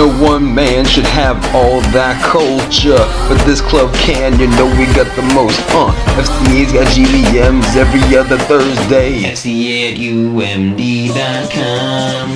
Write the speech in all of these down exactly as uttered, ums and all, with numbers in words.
No one man should have all that culture, but this club can, you know we got the most. Uh, F C A's got G V Ms every other Thursday. F C A at U M D dot com.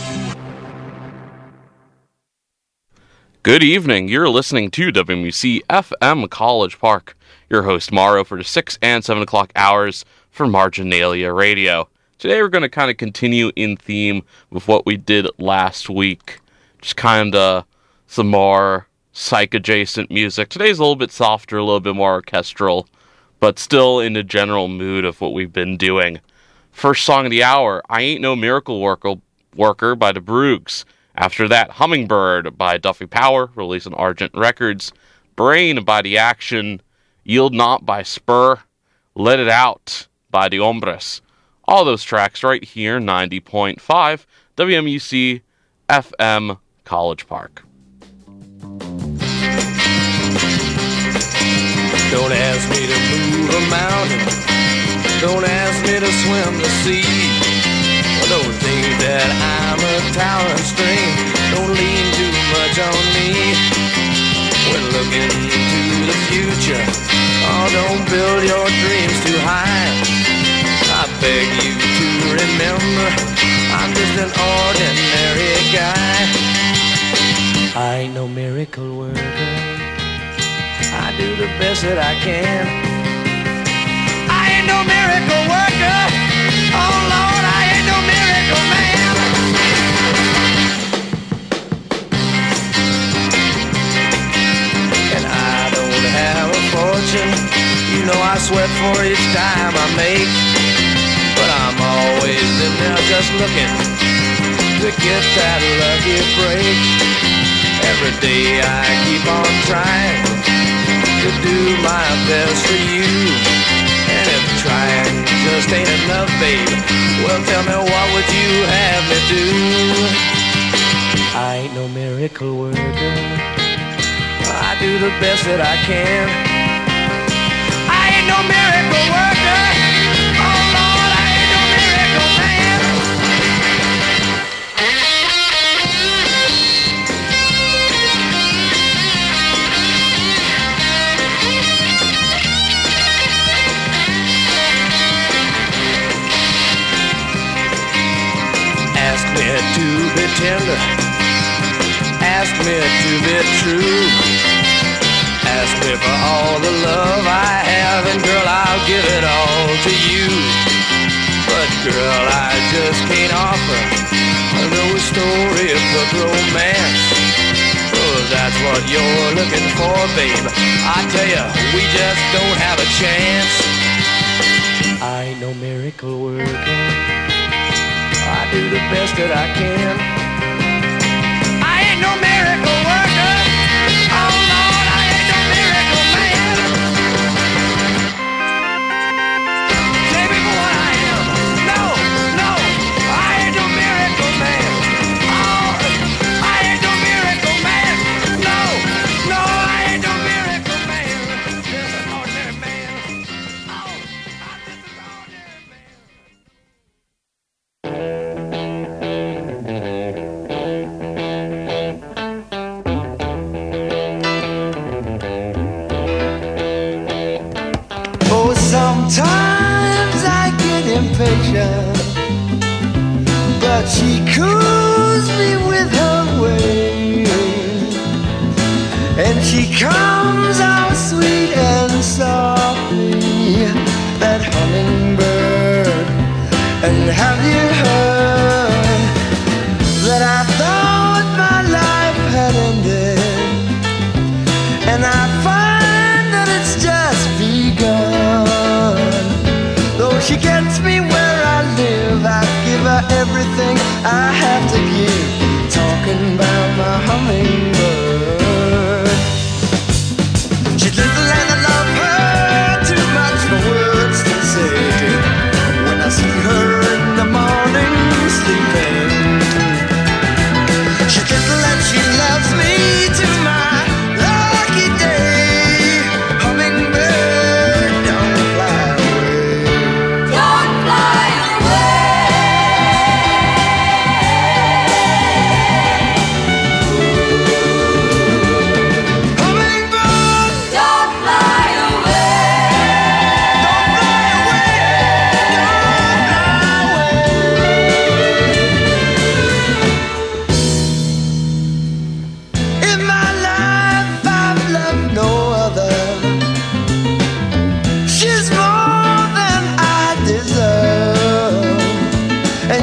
Good evening. You're listening to W M U C F M College Park. Your host Mauro for the six and seven o'clock hours for Marginalia Radio. Today we're going to kind of continue in theme with what we did last week. Just kind of some more psych-adjacent music. Today's a little bit softer, a little bit more orchestral, but still in the general mood of what we've been doing. First song of the hour, I Ain't No Miracle Worker, Worker by the Broogs. After that, Hummingbird by Duffy Power, released on Argent Records. Brain by The Action. Yield Not by Spur. Let It Out by The Hombres. All those tracks right here, ninety point five W M U C F M College Park. Don't ask me to move a mountain. Don't ask me to swim the sea. Don't think that I'm a tower and string. Don't lean too much on me. When looking to the future, oh, don't build your dreams too high. I beg you to remember, I'm just an ordinary guy. I ain't no miracle worker. I do the best that I can. I ain't no miracle worker. Oh Lord, I ain't no miracle man. And I don't have a fortune. You know I sweat for each time I make. But I'm always in there just looking to get that lucky break. Every day I keep on trying to do my best for you. And if trying just ain't enough, babe, well, tell me, what would you have me do? I ain't no miracle worker. I do the best that I can. I ain't no miracle worker. Oh, Lord, I ain't no miracle man. Ask me to be tender. Ask me to be true. Ask me for all the love I have, and girl, I'll give it all to you. But girl, I just can't offer no storybook romance. Oh, that's what you're looking for, babe. I tell ya, we just don't have a chance. I ain't no miracle worker. I do the best that I can. I ain't no miracle worker. Oh Lord, I ain't no miracle man. Say me for what I am. No, no, I ain't no miracle man. Oh, I ain't no miracle man. No, no, I ain't no miracle man. Just an ordinary man. Oh, I'm just an ordinary man. Sometimes I get impatient, but she coos me with her ways, and she comes out sweet and softly, that hummingbird. And have you heard that I thought my life had ended, and I find that it's just begun. She gets me where I live. I give her everything I have to give. Talking about my hummingbird. She's little and I love her too much for words to say. When I see her in the morning sleeping, she's little and she loves me to my lucky day. Hummingbird, don't fly away. Don't fly away.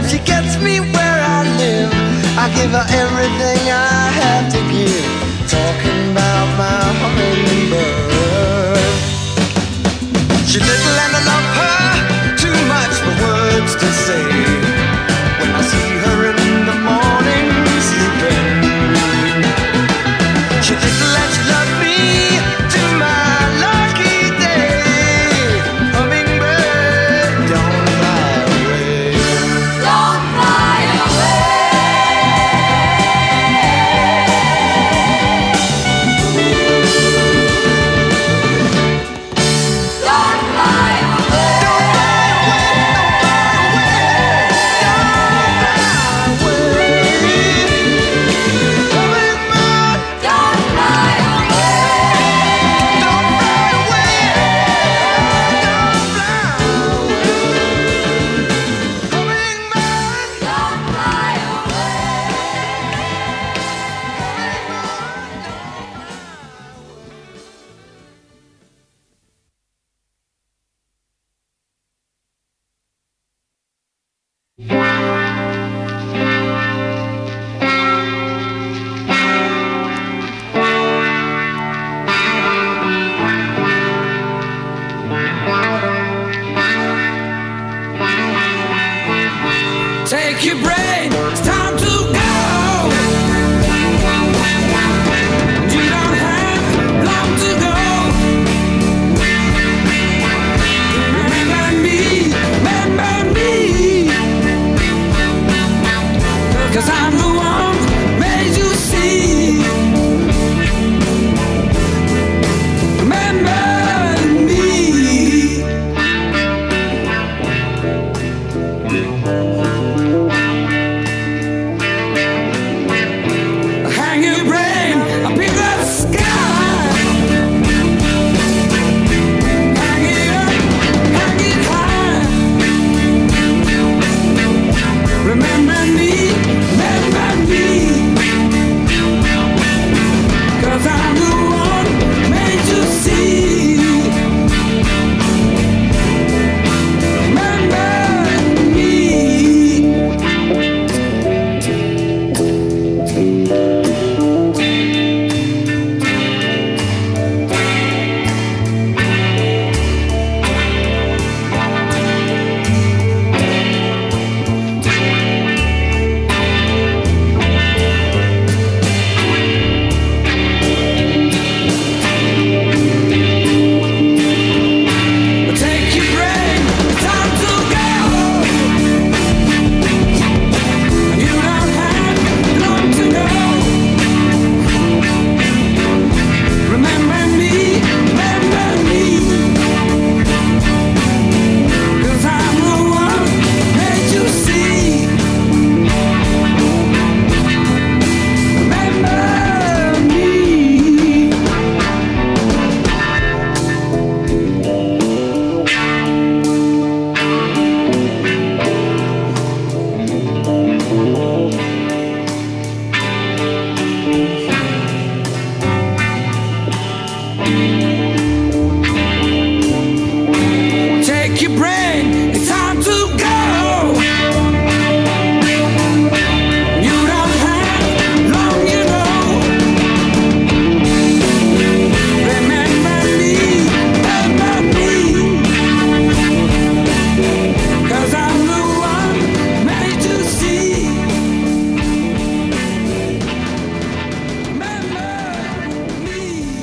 She gets me where I live. I give her everything I have to give. Talking about my hummingbird. She's little and I love her too much for words to say. When I see her in the morning sleeping, she's little and she loves me to my lucky day. Hummingbird, don't fly away. Don't fly away. Don't fly away. Don't fly away. Don't fly away. Hummingbird, don't fly away. Don't fly away. Don't fly away. Hummingbird, don't fly Take your brain, it's time to go. You don't have long to go. Remember me, remember me. 'Cause I'm the one made you see. Remember me. Hang your brain up in the sky. Hang it up, hang it high. Remember me, remember me. 'Cause I'm the one made you see. Remember me. Take your brain, it's time to go. You don't have long to go. Remember me, remember me. 'Cause I'm the one made you see. Remember me. Take your brain, it's time to go. You don't have long, you know. Remember me, remember me. 'Cause I'm the one made to see. Remember me.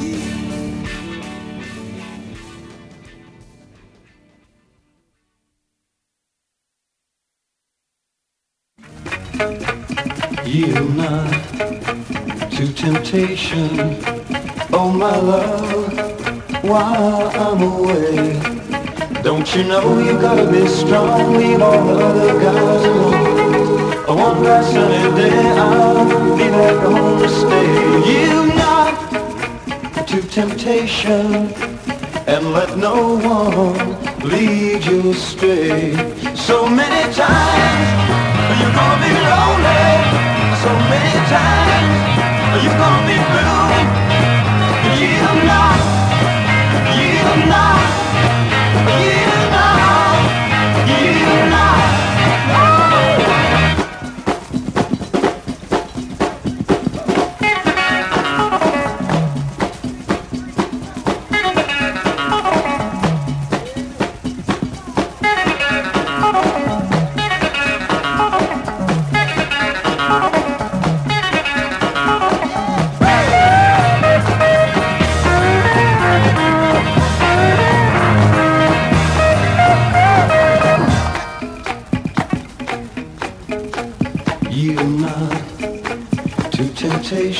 Yield not to temptation, oh my love, while I'm away. Don't you know you gotta be strong, leave all the other guys alone. Oh, one bright sunny day I'll be back home to stay. Yield not to temptation, and let no one lead you astray. So many times you're gonna be lonely. So many times you're gonna be blue. Yield not, yield not, yield not, yield not. Oh.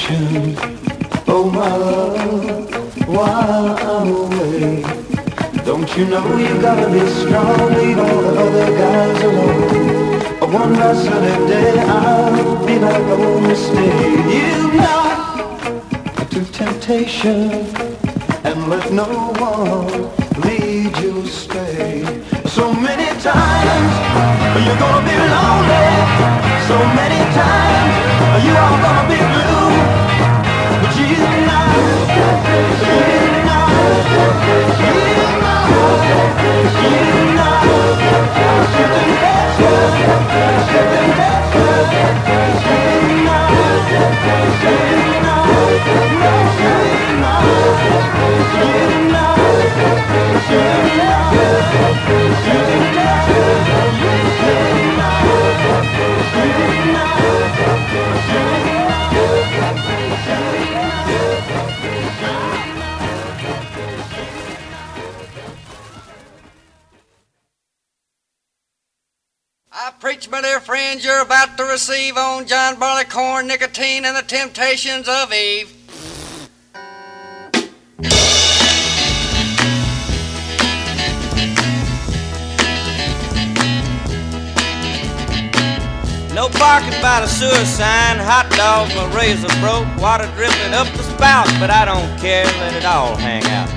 temptation. Oh my love, while I'm away, don't you know you gotta be strong, leave all the other guys alone. One last sunny day, I'll be back home to stay. You not to temptation, and let no one lead you astray. So many times you're gonna be lonely. So many times you are gonna be blue. But you know, you know, you know, you know, you can get good, you can get good, you know, you know, you know, you know, you I preach, my dear friends, you're about to receive on John Barleycorn, nicotine, and the temptations of Eve. No parking by the sewer sign, hot dogs, my razor broke, water dripping up the spout, but I don't care, let it all hang out.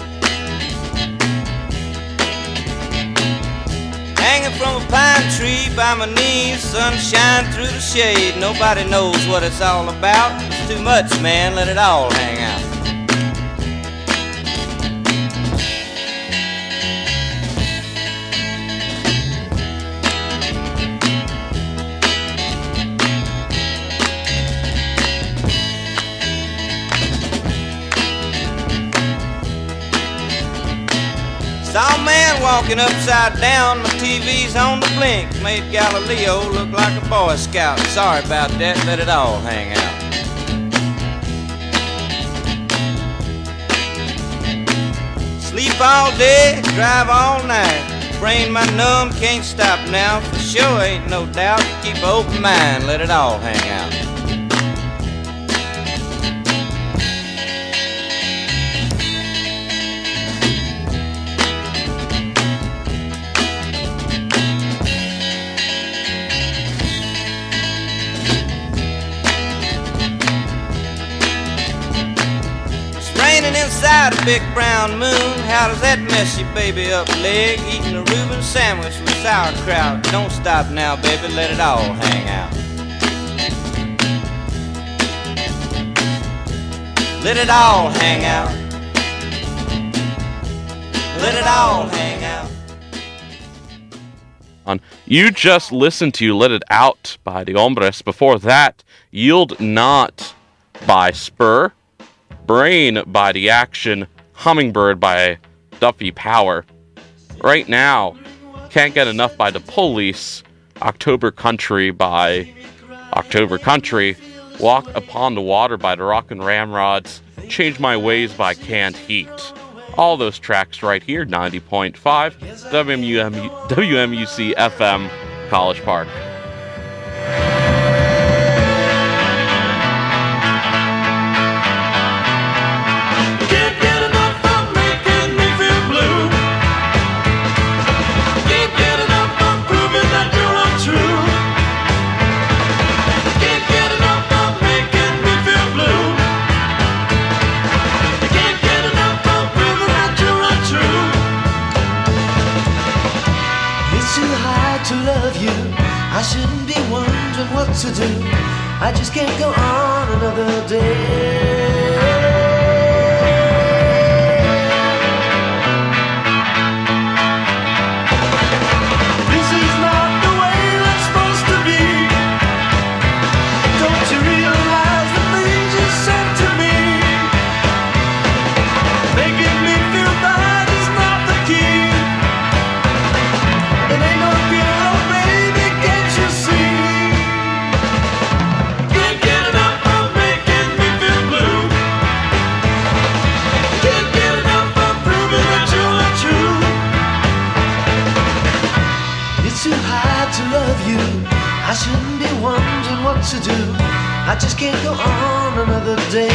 Hanging from a pine tree by my knees, sunshine through the shade, nobody knows what it's all about, it's too much, man, let it all hang out. Saw a man walking upside down, my T V's on the blink, made Galileo look like a Boy Scout. Sorry about that, let it all hang out. Sleep all day, drive all night, brain my numb, can't stop now, for sure ain't no doubt, keep an open mind, let it all hang out. Inside a big brown moon, how does that mess your baby up leg? Eating a Reuben sandwich with sauerkraut. Don't stop now, baby, let it all hang out. Let it all hang out. Let it all hang out. On You just listened to Let It Out by the Hombres. Before that, Yield Not by Spur, Brain by The Action, Hummingbird by Duffy Power. Right now, Can't Get Enough by The Police, October Country by October Country, Walk Upon the Water by The Rockin' Ramrods, Change My Ways by Canned Heat. All those tracks right here, ninety point five W M U C F M, College Park. I shouldn't be wondering what to do. I just can't go on another day. This is not the way it's supposed to be. Don't you realize the things you said to me? Making me feel bad is not the key. It ain't no good. I shouldn't be wondering what to do. I just can't go on on another day.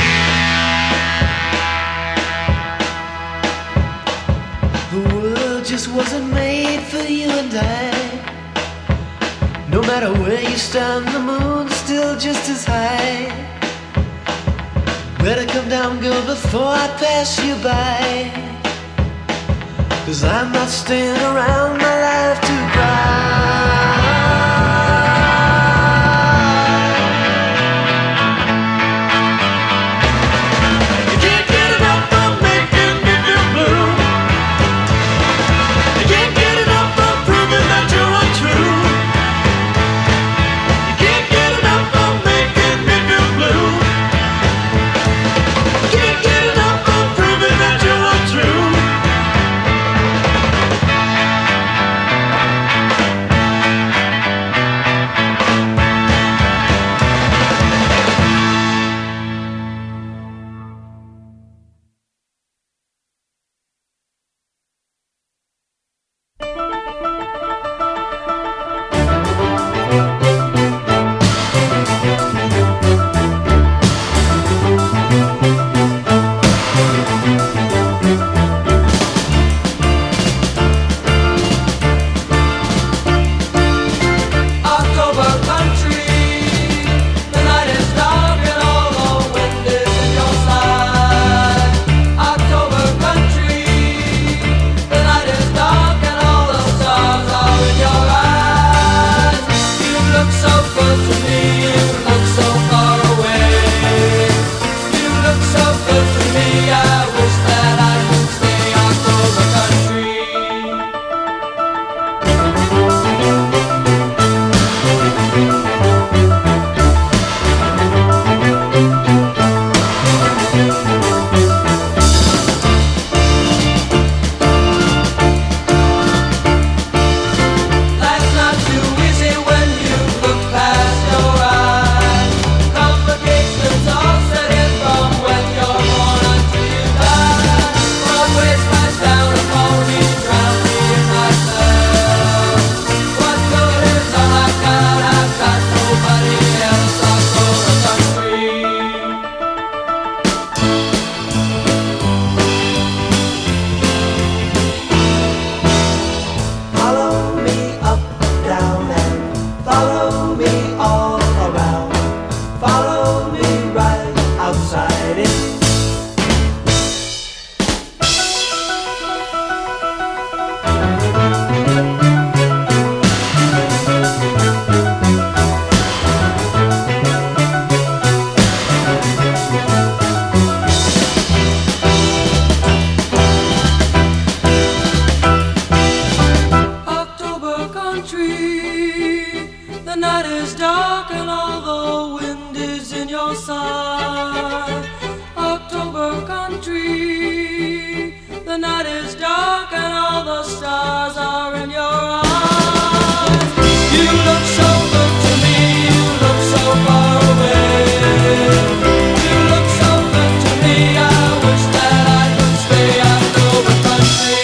The world just wasn't made for you and I. No matter where you stand, the moon's still just as high. Better come down, girl, before I pass you by. 'Cause I'm not staying around my life to cry. You can't get enough of making me feel blue. You can't get enough of proving that you're untrue. You can't get enough of making me feel blue. You can't get enough of proving that you're untrue. October country, the night is dark and all the wind is in your side. October country, the night is dark and all the stars are in your eyes. You look so good to me, you look so far away. You look so good to me, I wish that I could stay. October country. Life's not too easy when you look past your eyes. Complications all set in from when you're born until you die. Broadway smash down upon me, drown me in myself. What good is all I've got? I've got nobody else. October country. Follow me up, down, and follow me all around. Follow me right outside in. October country, the night is dark and all the wind is in your side. October country, the night is dark and all the stars are in your eyes. You look so good to me, you look so far away. You look so good to me, I wish that I could stay. October country.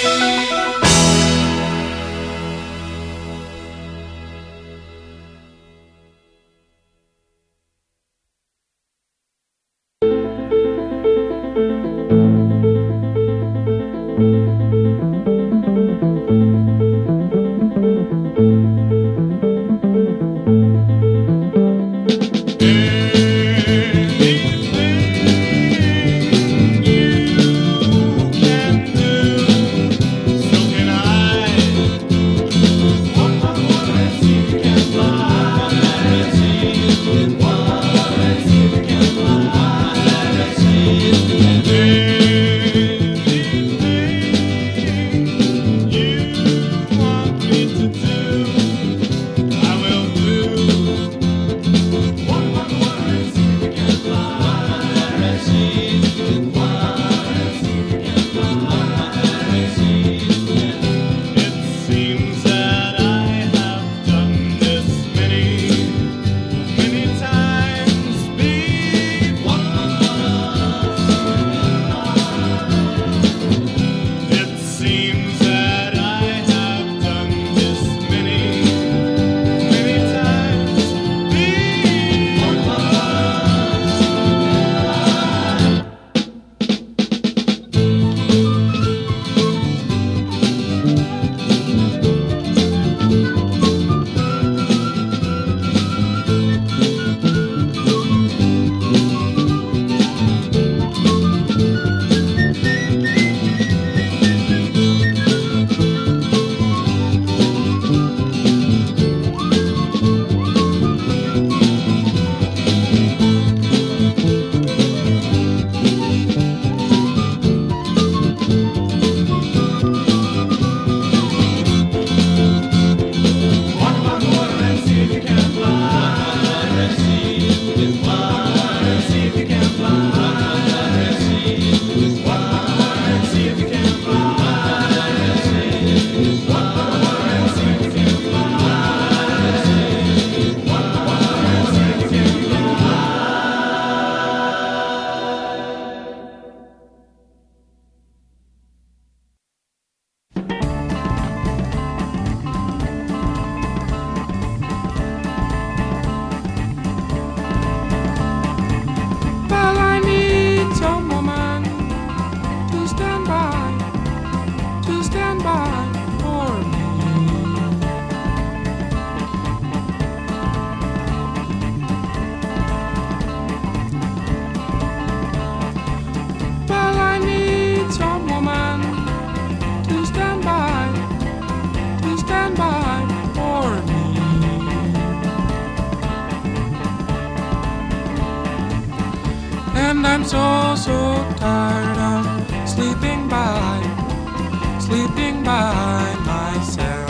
And I'm so, so tired of sleeping by, sleeping by myself.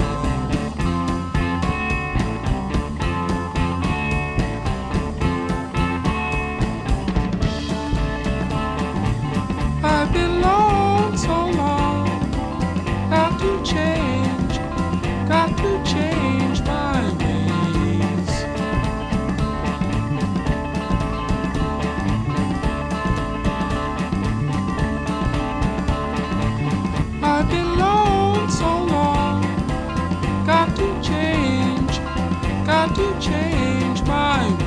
I've been alone so long, got to change, got to change my ways. I've been alone so long, got to change, got to change my ways.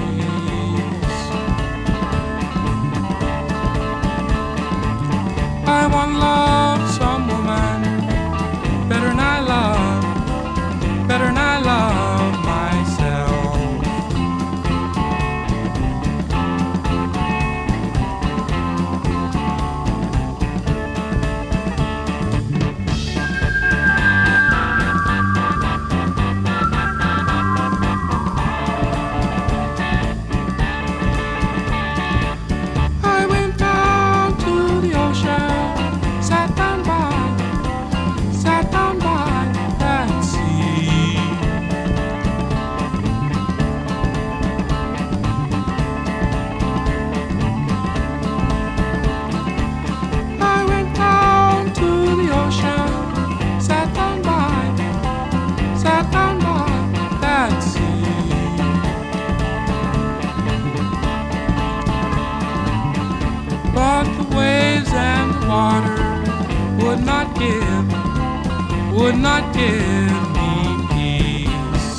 I want love, some woman, better than I love, better than I love myself. I went down to the ocean, sat down by, sat down by that sea. I went down to the ocean, sat down by, sat down by that sea. But the waves and the water would not give, would not give me peace.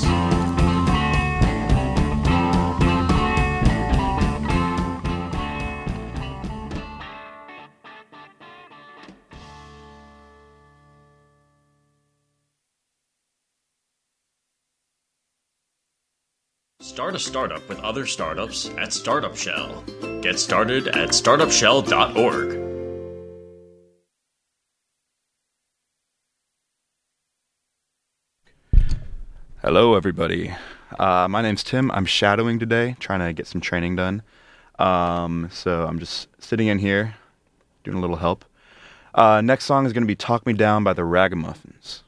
Start a startup with other startups at Startup Shell. Get started at startup shell dot org. Hello, everybody. Uh, my name's Tim. I'm shadowing today, trying to get some training done. Um, so I'm just sitting in here, doing a little help. Uh, next song is going to be Talk Me Down by the Ragamuffins.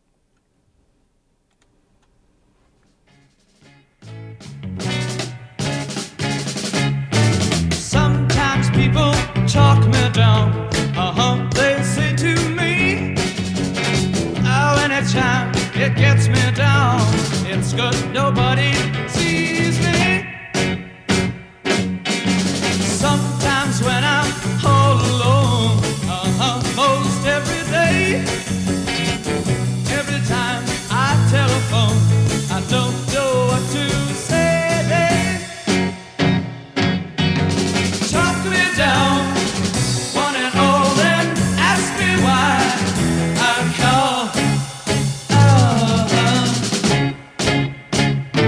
Sometimes people talk me down. Uh-huh, they say to me, oh, anytime it gets me down, it's good nobody sees me. Sometimes when I'm all alone, uh-huh, most every day, every time I telephone, I don't know what to say. Talk me down, one and all, then ask me why I call. Uh-huh.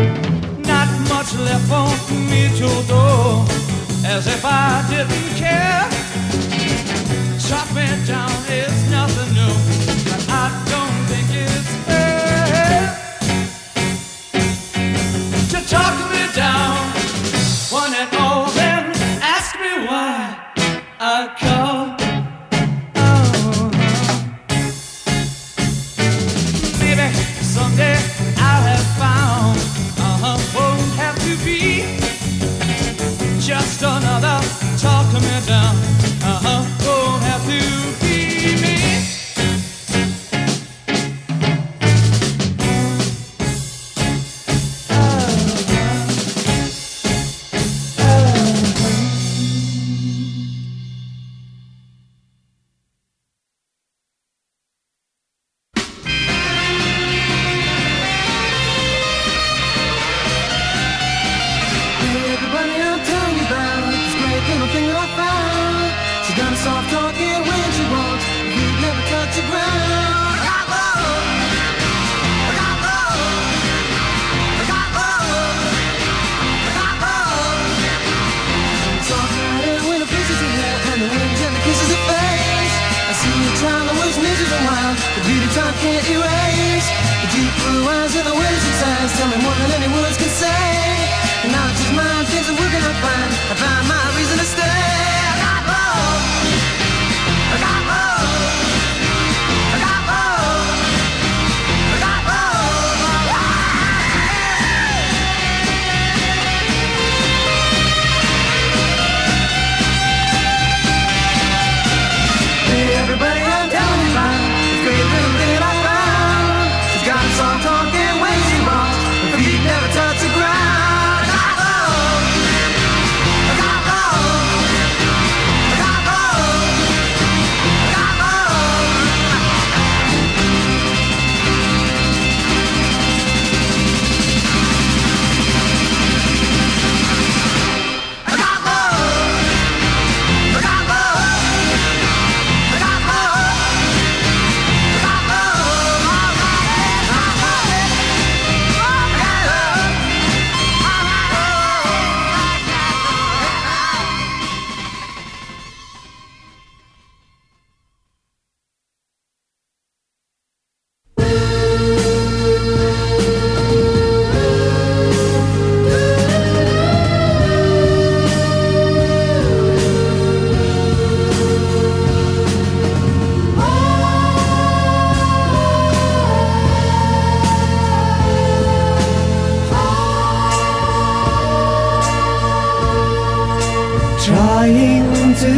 trying to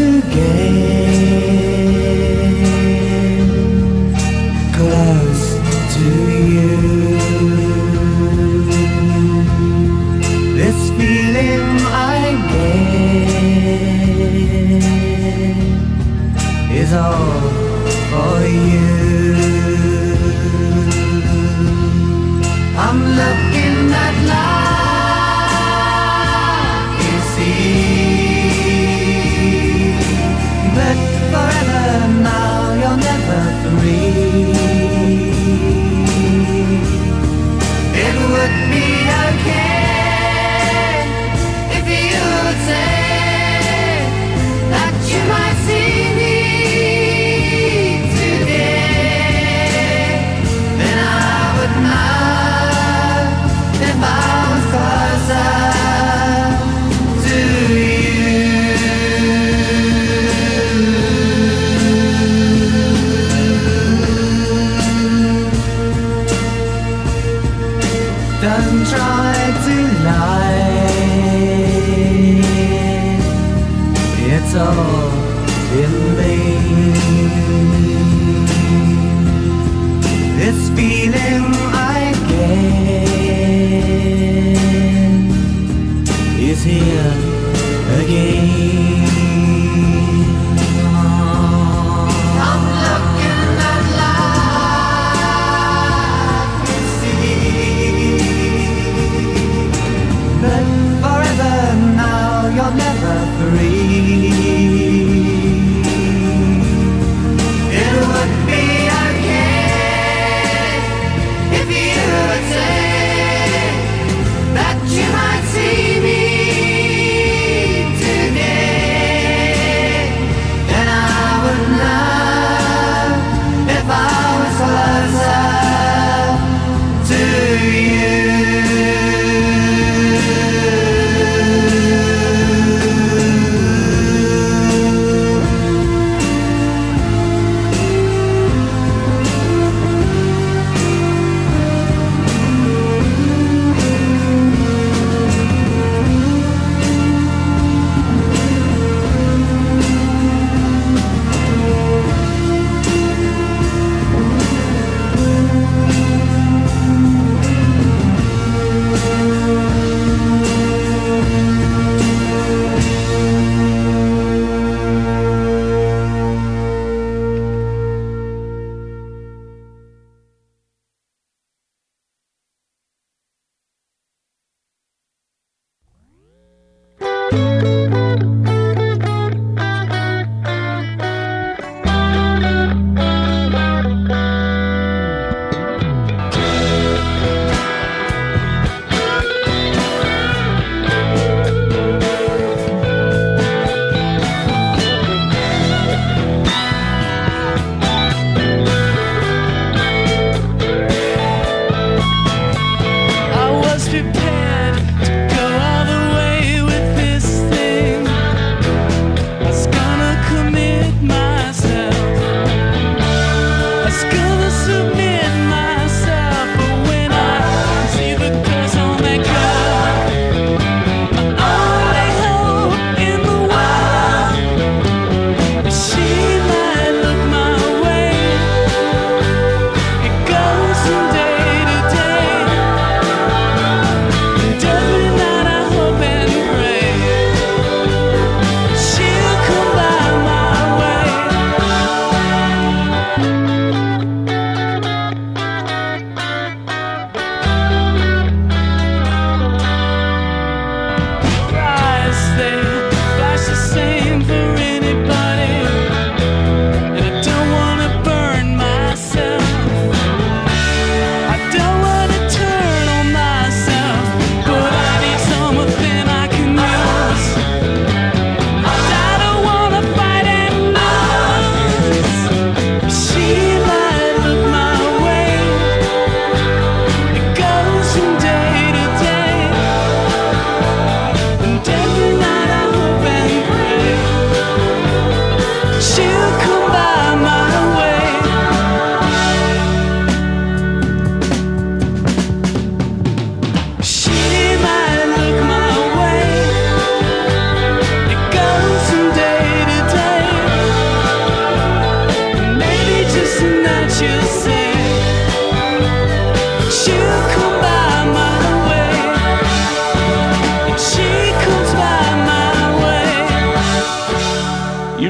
get close to you. This feeling I get is all for you. I'm looking at life, you see, but forever now you're never free. It would be okay if you'd say that you might see me today. Then I would know if I was closer to Don't try to lie, it's all in vain. This feeling I get is here again. I'm looking at life, you see, but forever now you're never free. It would be okay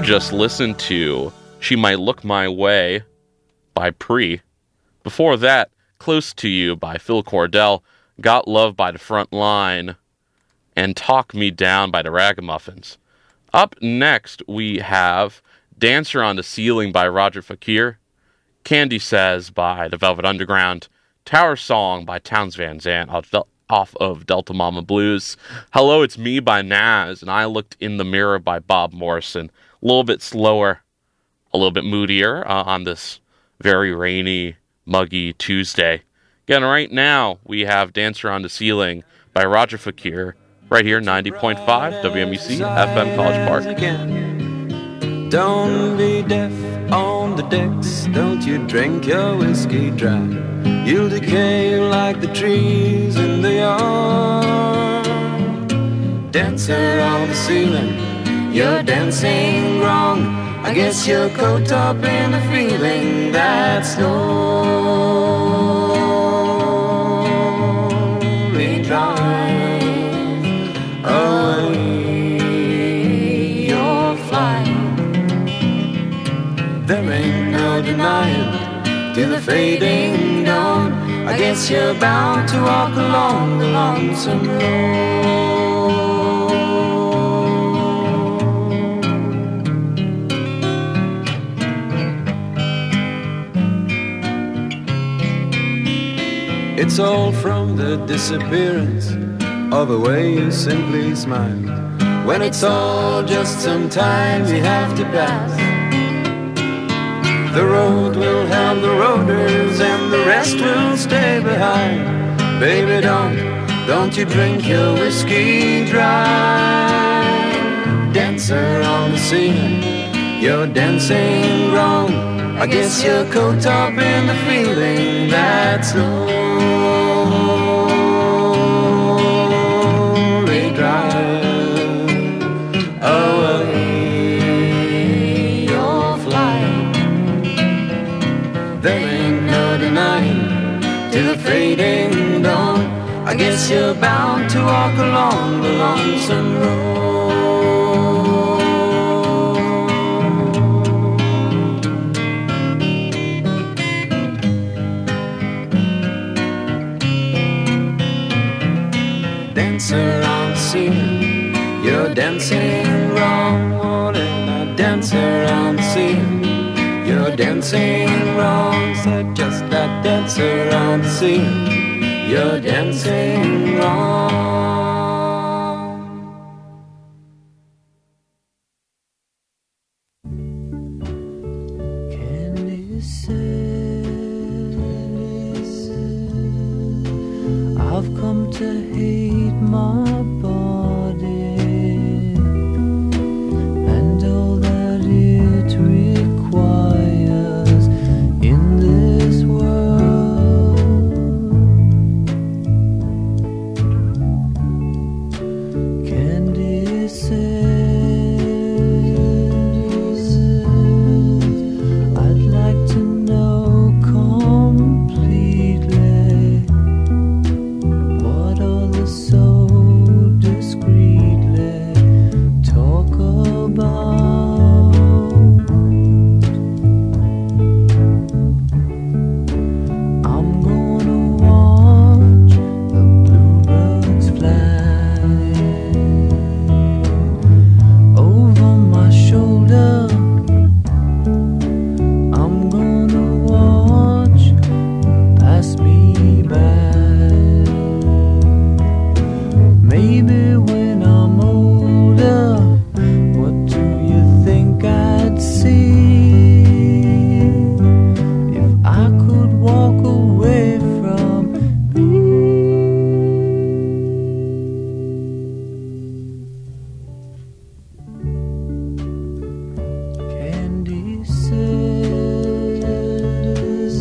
just listened to She Might Look My Way by Pre. Before that, Close to You by Phil Cordell, Got Love by The Front Line, and Talk Me Down by the Ragamuffins. Up next, we have Dancer on the Ceiling by Roger Fakir, Candy Says by The Velvet Underground, Tower Song by Townes Van Zandt off, Del- off of Delta Mama Blues, Hello It's Me by Nas, and I Looked in the Mirror by Bob Morrison. A little bit slower, a little bit moodier uh, on this very rainy, muggy Tuesday. Again, right now, we have Dancer on the Ceiling by Roger Fakir, right here, ninety point five W M U C F M College Park. Don't be deaf on the decks, don't you drink your whiskey dry. You'll decay like the trees in the yard. Dancer on the ceiling, you're dancing wrong. I guess you're caught up in a feeling that's slowly drive away. You're flying, there ain't no denying, to the fading dawn. I guess you're bound to walk along the lonesome road. It's all from the disappearance of a way you simply smiled. When it's all just sometimes you have to pass. The road will have the roaders and the rest will stay behind. Baby, don't, don't you drink your whiskey dry. Dancer on the ceiling, you're dancing wrong. I guess you're caught up in the feeling that's slowly drive away. You're flying, there ain't no denying, to the fading dawn. I guess you're bound to walk along the lonesome road. Dancer on the ceiling, you're dancing wrong. Wanting a dancer on the ceiling, you're dancing wrong. Said just that dancer on the ceiling, you're dancing wrong. Candy says, I've come to hate my body and all that it requires in this world. Candy says, I'd like to know completely what all the so discreetly talk about. I'm gonna watch the bluebirds fly over my shoulder. I'm gonna watch them pass me by. Maybe when I'm older, what do you think I'd see if I could walk away from me? Candy says,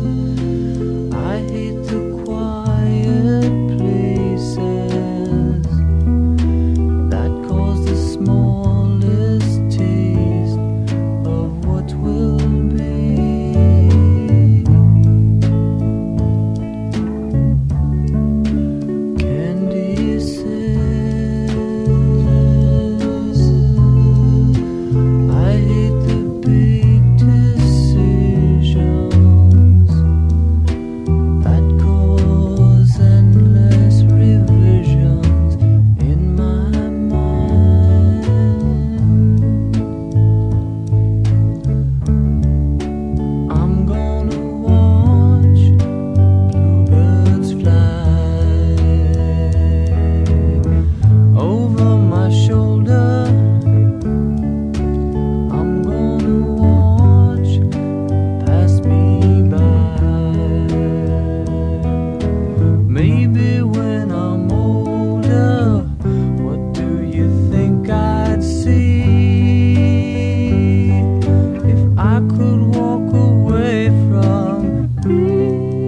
I hate the quiet places maybe when I'm older, what do you think I'd see if I could walk away from me?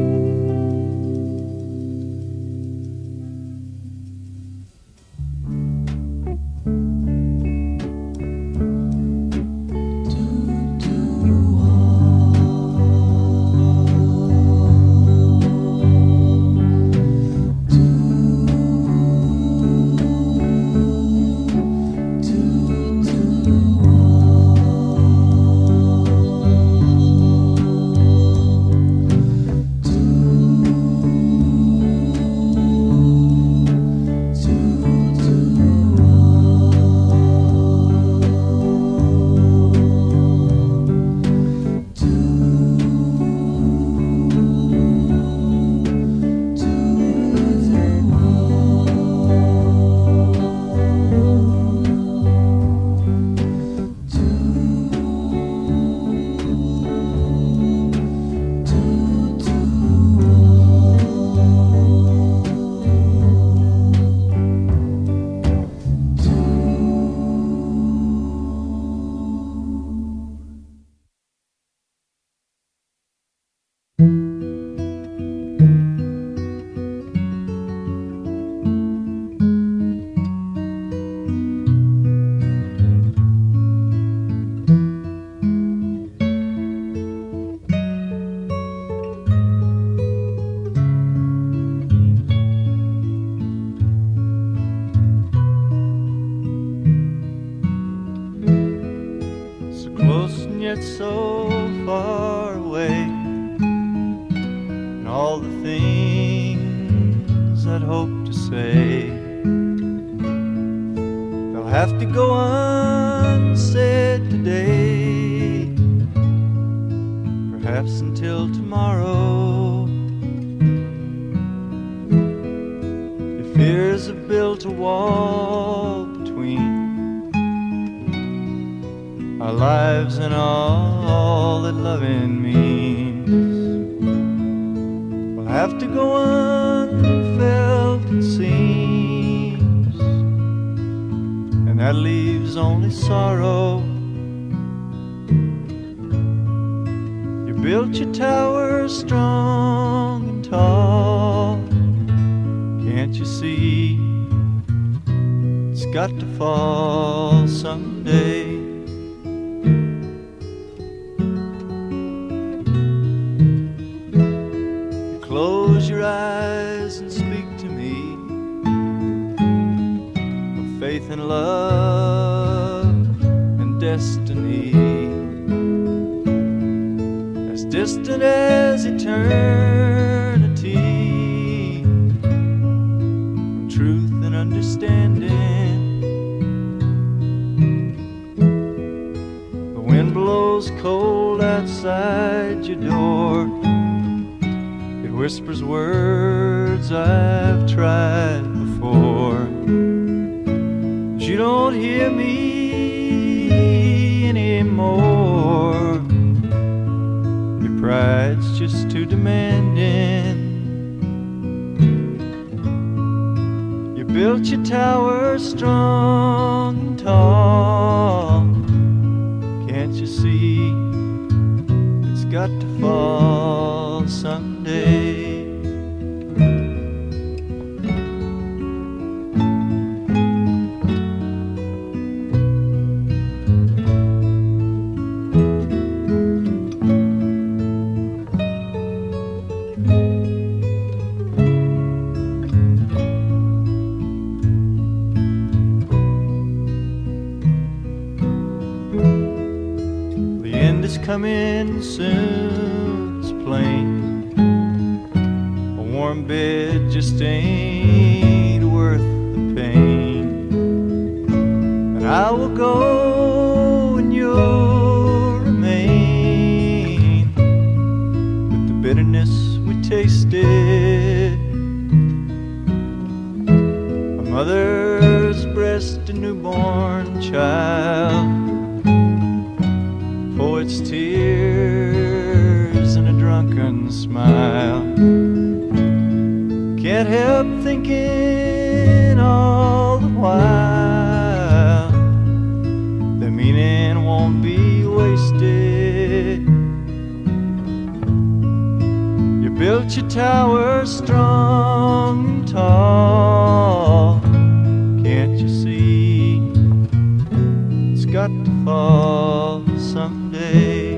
Yet so far away, and all the things I'd hope to say, they'll have to go unsaid today, perhaps until tomorrow. Your fears have built a wall between our lives and all that loving means. We'll have to go unfelt, it seems, and that leaves only sorrow. You built your tower strong and tall, can't you see? It's got to fall someday. Close your eyes and speak to me of faith and love and destiny, as distant as eternity, from truth and understanding. The wind blows cold outside your door, whispers words I've tried before, but you don't hear me anymore. Your pride's just too demanding. You built your tower strong and tall, can't you see? It's got to fall someday. The end is coming soon, it's plain. A warm bed just ain't worth the pain. And I will go and you'll remain with the bitterness we tasted. A mother's breast, a newborn child, poet's tears and a drunken smile. Can can't help thinking all the while the meaning won't be wasted. You built your tower strong and tall. Can't you see it's got to fall someday?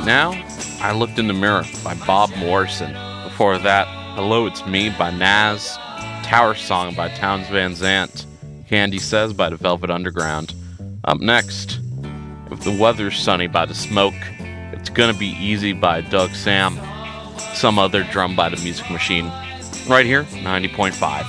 now, I Looked in the Mirror by Bob Morrison. Before that, Hello It's Me by Nas, Tower Song by Townes Van Zandt, Candy Says by The Velvet Underground. Up next, If the Weather's Sunny by The Smoke, It's Gonna Be Easy by Doug Sam, Some Other Drum by The Music Machine. Right here, ninety point five.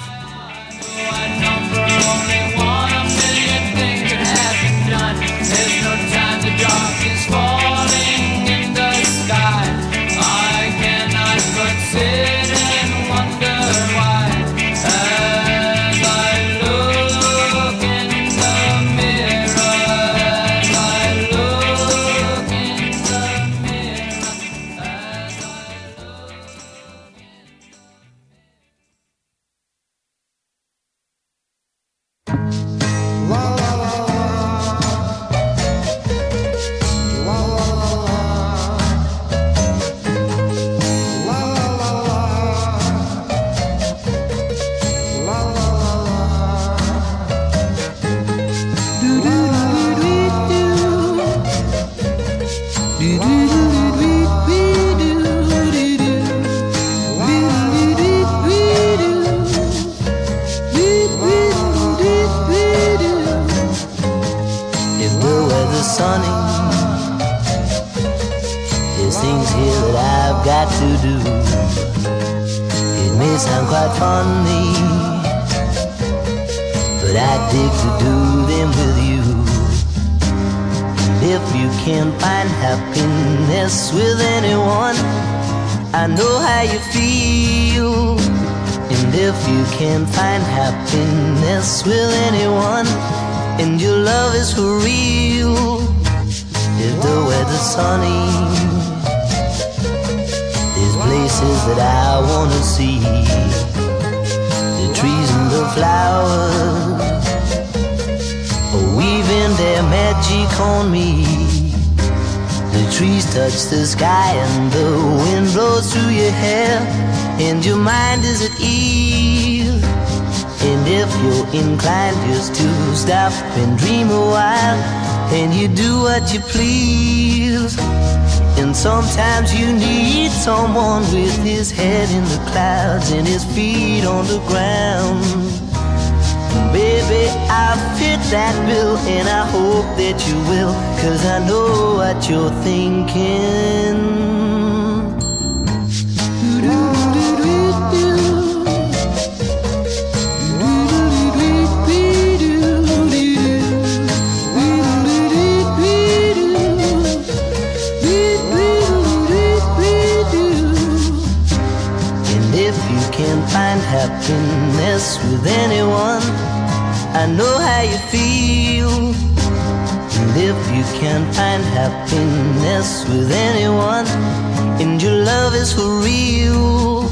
With anyone, and your love is for real. If the weather's sunny, there's places that I wanna see. The trees and the flowers are weaving their magic on me. The trees touch the sky and the wind blows through your hair, and your mind is at ease. And if you're inclined just to stop and dream a while, and you do what you please. And sometimes you need someone with his head in the clouds and his feet on the ground. Baby, I fit that bill, and I hope that you will, 'cause I know what you're thinking. Find happiness with anyone, I know how you feel. And if you can't find happiness with anyone, and your love is for real.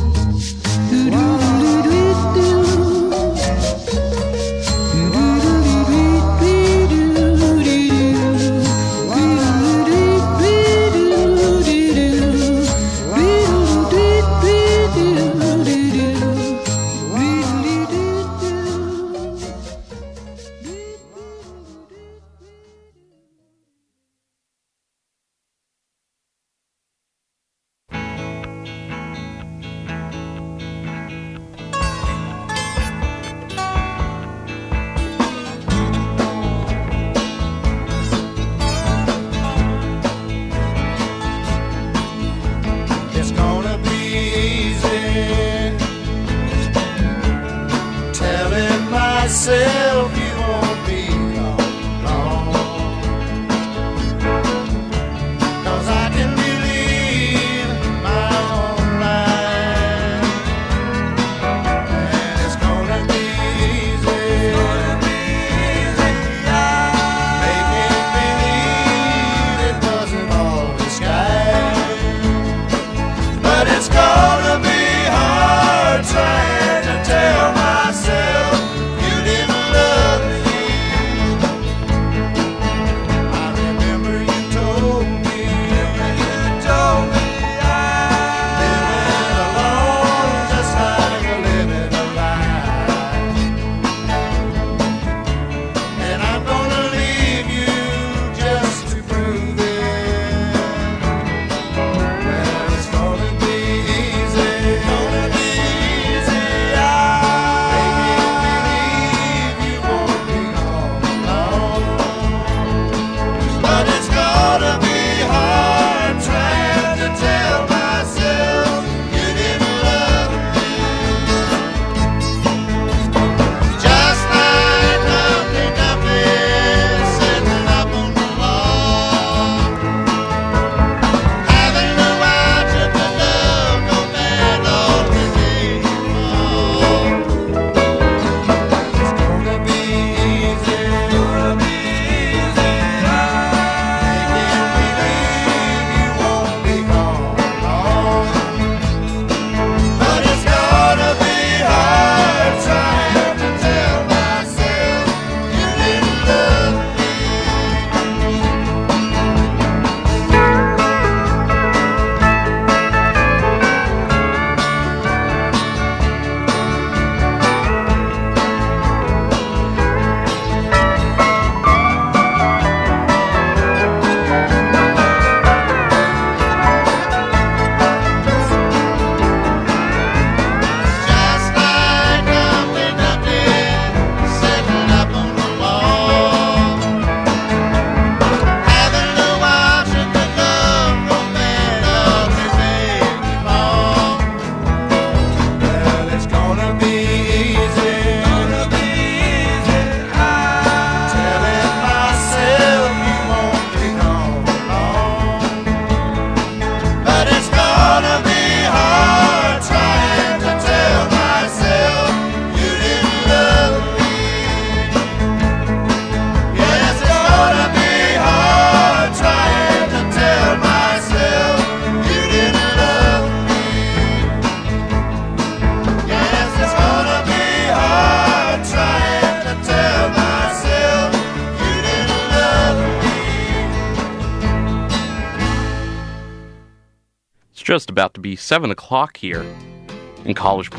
Trying to tell myself you didn't love It's just about to be seven o'clock here in College Park.